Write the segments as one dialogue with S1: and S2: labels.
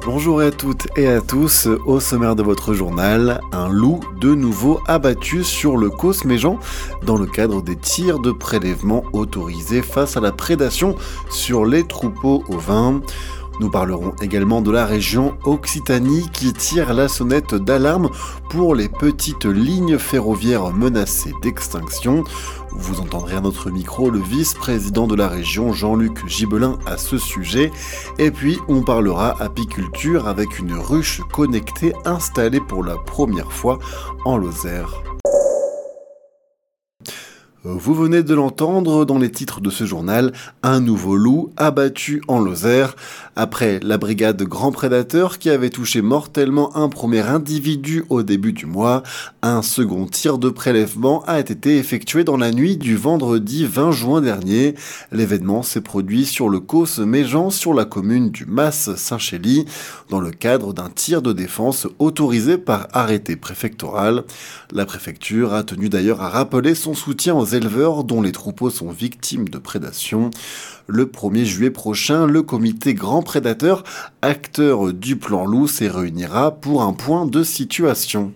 S1: Bonjour à toutes et à tous, au sommaire de votre journal, un loup de nouveau abattu sur le Causse-Méjean dans le cadre des tirs de prélèvement autorisés face à la prédation sur les troupeaux ovins. Nous parlerons également de la région Occitanie qui tire la sonnette d'alarme pour les petites lignes ferroviaires menacées d'extinction. Vous entendrez à notre micro le vice-président de la région Jean-Luc Gibelin à ce sujet. Et puis on parlera apiculture avec une ruche connectée installée pour la première fois en Lozère. Vous venez de l'entendre dans les titres de ce journal, un nouveau loup abattu en Lozère. Après la brigade Grand Prédateur qui avait touché mortellement un premier individu au début du mois, un second tir de prélèvement a été effectué dans la nuit du vendredi 20 juin dernier. L'événement s'est produit sur le Causse-Méjean sur la commune du Mas-Saint-Chély dans le cadre d'un tir de défense autorisé par arrêté préfectoral. La préfecture a tenu d'ailleurs à rappeler son soutien aux éleveurs dont les troupeaux sont victimes de prédation. Le 1er juillet prochain, le comité Grand Prédateur, acteur du plan loup, se réunira pour un point de situation.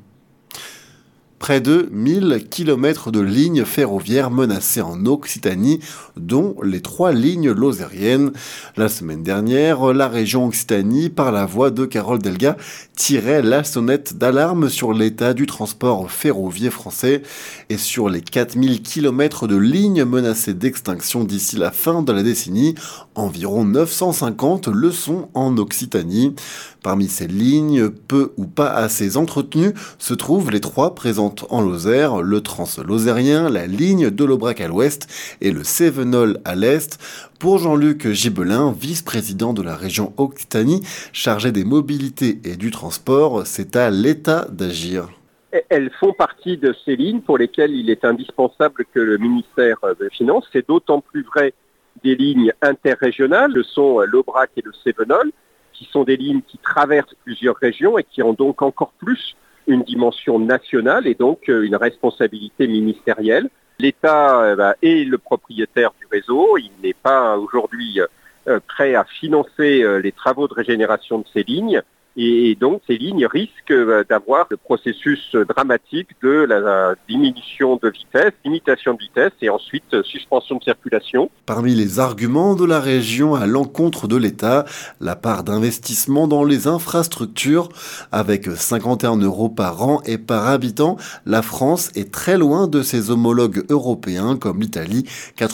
S1: Près de 1000 km de lignes ferroviaires menacées en Occitanie, dont les 3 lignes lozériennes. La semaine dernière, la région Occitanie, par la voix de Carole Delga, tirait la sonnette d'alarme sur l'état du transport ferroviaire français et sur les 4000 km de lignes menacées d'extinction d'ici la fin de la décennie. Environ 950 le sont en Occitanie. Parmi ces lignes, peu ou pas assez entretenues, se trouvent les 3 présentes en Lozère, le Trans-Lozérien, la ligne de l'Aubrac à l'ouest et le Cévenol à l'est. Pour Jean-Luc Gibelin, vice-président de la région Occitanie, chargé des mobilités et du transport, c'est à l'État d'agir.
S2: Elles font partie de ces lignes pour lesquelles il est indispensable que le ministère des Finances, c'est d'autant plus vrai des lignes interrégionales, le sont l'Aubrac et le Cévenol, qui sont des lignes qui traversent plusieurs régions et qui ont donc encore plus une dimension nationale et donc une responsabilité ministérielle. L'État est le propriétaire du réseau, il n'est pas aujourd'hui prêt à financer les travaux de régénération de ces lignes et donc ces lignes risquent d'avoir le processus dramatique de la diminution de vitesse, limitation de vitesse et ensuite suspension de circulation.
S1: Parmi les arguments de la région à l'encontre de l'État, la part d'investissement dans les infrastructures. Avec 51 € par an et par habitant, la France est très loin de ses homologues européens comme l'Italie,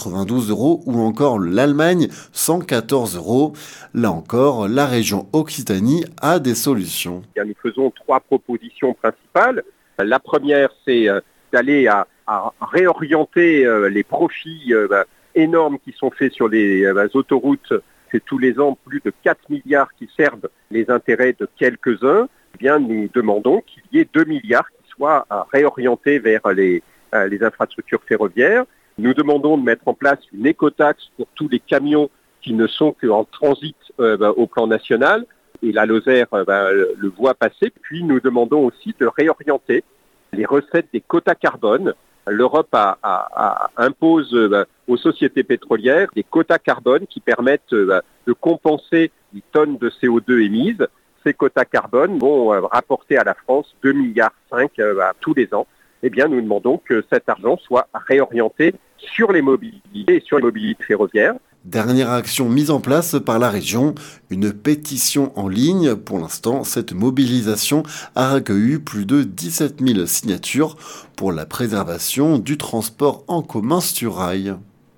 S1: 92 € ou encore l'Allemagne, 114 €. Là encore, la région Occitanie a des solutions.
S2: Nous faisons 3 propositions principales. La première, c'est d'aller à réorienter les profits énormes qui sont faits sur les autoroutes. C'est tous les ans plus de 4 milliards qui servent les intérêts de quelques-uns. Eh bien, nous demandons qu'il y ait 2 milliards qui soient réorientés vers les infrastructures ferroviaires. Nous demandons de mettre en place une écotaxe pour tous les camions qui ne sont qu'en transit au plan national. Et la Lozère le voit passer. Puis nous demandons aussi de réorienter les recettes des quotas carbone. L'Europe impose aux sociétés pétrolières des quotas carbone qui permettent de compenser les tonnes de CO2 émises. Ces quotas carbone vont rapporter à la France 2,5 milliards tous les ans. Eh bien, nous demandons que cet argent soit réorienté sur les mobilités et sur les mobilités ferroviaires.
S1: Dernière action mise en place par la région, une pétition en ligne. Pour l'instant, cette mobilisation a recueilli plus de 17 000 signatures pour la préservation du transport en commun sur rail.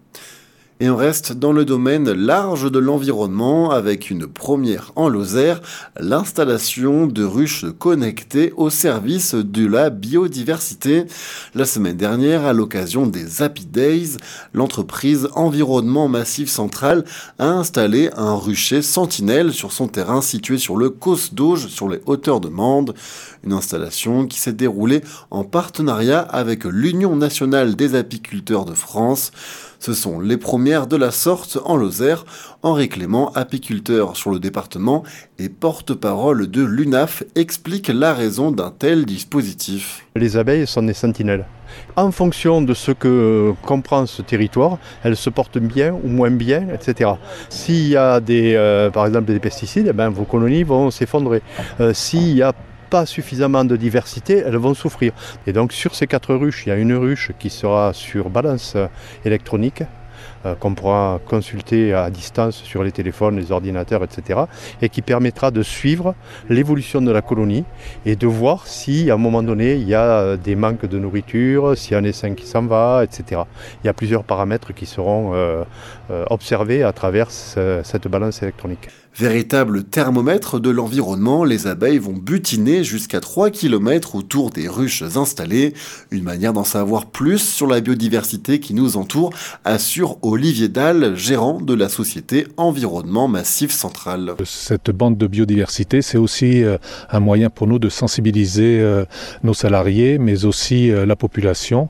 S1: Et on reste dans le domaine large de l'environnement avec une première en Lozère, l'installation de ruches connectées au service de la biodiversité. La semaine dernière, à l'occasion des Happy Days, l'entreprise Environnement Massif Central a installé un rucher sentinelle sur son terrain situé sur le Causse d'Auge sur les hauteurs de Mende. Une installation qui s'est déroulée en partenariat avec l'Union nationale des apiculteurs de France. Ce sont les premières de la sorte en Lozère. Henri Clément, apiculteur sur le département et porte-parole de l'UNAF, explique la raison d'un tel dispositif.
S3: Les abeilles sont des sentinelles. En fonction de ce que comprend ce territoire, elles se portent bien ou moins bien, etc. S'il y a par exemple des pesticides, vos colonies vont s'effondrer. S'il y a pas suffisamment de diversité, elles vont souffrir. Et donc sur ces 4 ruches, il y a une ruche qui sera sur balance électronique, qu'on pourra consulter à distance sur les téléphones, les ordinateurs, etc. et qui permettra de suivre l'évolution de la colonie et de voir si à un moment donné il y a des manques de nourriture, s'il y a un essaim qui s'en va, etc. Il y a plusieurs paramètres qui seront observés à travers cette balance électronique.
S1: Véritable thermomètre de l'environnement, les abeilles vont butiner jusqu'à 3 km autour des ruches installées. Une manière d'en savoir plus sur la biodiversité qui nous entoure, assure Olivier Dalle, gérant de la société Environnement Massif Central.
S4: Cette bande de biodiversité, c'est aussi un moyen pour nous de sensibiliser nos salariés, mais aussi la population.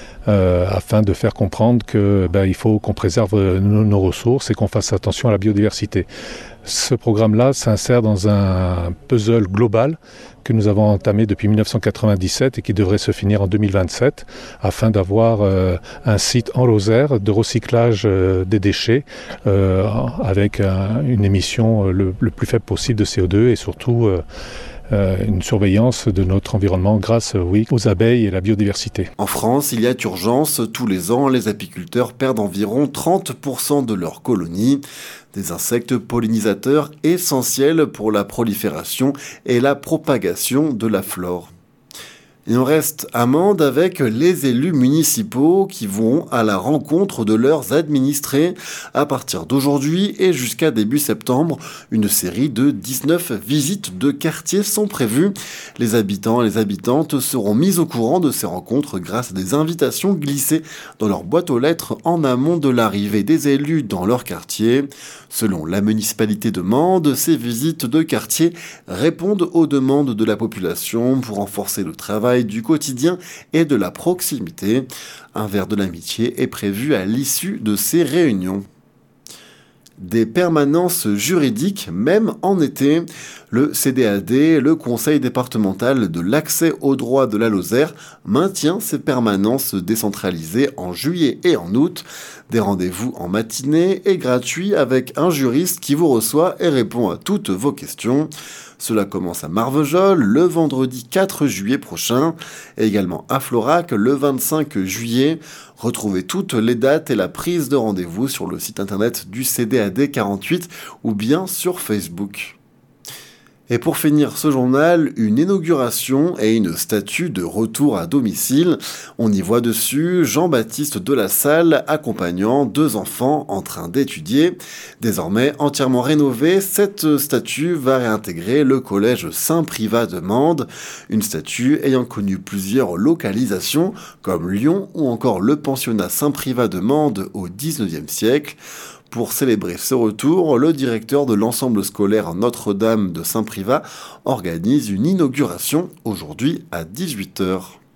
S4: Afin de faire comprendre qu'il faut qu'on préserve nos ressources et qu'on fasse attention à la biodiversité. Ce programme-là s'insère dans un puzzle global que nous avons entamé depuis 1997 et qui devrait se finir en 2027 afin d'avoir un site en Lozère de recyclage des déchets avec une émission le plus faible possible de CO2 et surtout une surveillance de notre environnement grâce aux abeilles et la biodiversité.
S1: En France, il y a urgence. Tous les ans, les apiculteurs perdent environ 30% de leurs colonies. Des insectes pollinisateurs essentiels pour la prolifération et la propagation de la flore. Et on reste à Mende avec les élus municipaux qui vont à la rencontre de leurs administrés. À partir d'aujourd'hui et jusqu'à début septembre, une série de 19 visites de quartier sont prévues. Les habitants et les habitantes seront mis au courant de ces rencontres grâce à des invitations glissées dans leur boîte aux lettres en amont de l'arrivée des élus dans leur quartier. Selon la municipalité de Mende, ces visites de quartier répondent aux demandes de la population pour renforcer le travail du quotidien et de la proximité. Un verre de l'amitié est prévu à l'issue de ces réunions. Des permanences juridiques, même en été. Le CDAD, le Conseil départemental de l'accès aux droits de la Lozère, maintient ces permanences décentralisées en juillet et en août. Des rendez-vous en matinée et gratuits avec un juriste qui vous reçoit et répond à toutes vos questions. Cela commence à Marvejols le vendredi 4 juillet prochain et également à Florac le 25 juillet. Retrouvez toutes les dates et la prise de rendez-vous sur le site internet du CDAD 48 ou bien sur Facebook. Et pour finir ce journal, une inauguration et une statue de retour à domicile. On y voit dessus Jean-Baptiste Delassalle accompagnant 2 enfants en train d'étudier. Désormais entièrement rénovée, cette statue va réintégrer le collège Saint-Privat de Mende. Une statue ayant connu plusieurs localisations comme Lyon ou encore le pensionnat Saint-Privat de Mende au XIXe siècle. Pour célébrer ce retour, le directeur de l'ensemble scolaire Notre-Dame de Saint-Privat organise une inauguration aujourd'hui à 18h.